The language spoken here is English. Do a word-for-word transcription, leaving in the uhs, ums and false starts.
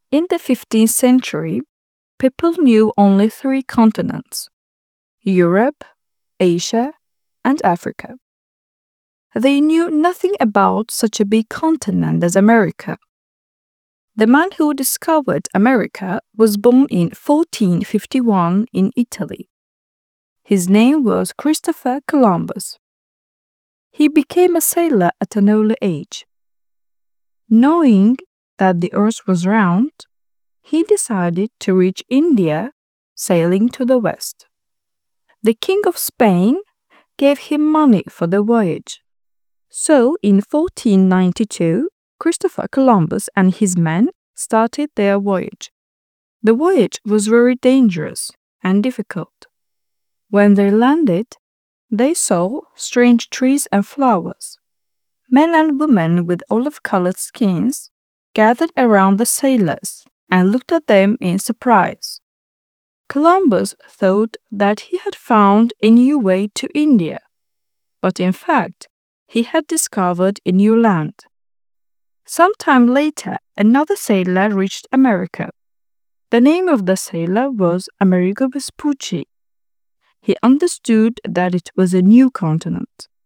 In the fifteenth century, people knew only three continents: Europe, Asia, and Africa. They knew nothing about such a big continent as America. The man who discovered America was born in fourteen fifty-one in Italy. His name was Christopher Columbus. He became a sailor at an early age. Knowing that the earth was round, he decided to reach India, sailing to the west. The King of Spain gave him money for the voyage. So, in fourteen ninety-two, Christopher Columbus and his men started their voyage. The voyage was very dangerous and difficult. When they landed, they saw strange trees and flowers. Men and women with olive-colored skins gathered around the sailors and looked at them in surprise. Columbus thought that he had found a new way to India, but in fact, he had discovered a new land. Some time later, another sailor reached America. The name of the sailor was Amerigo Vespucci. He understood that it was a new continent.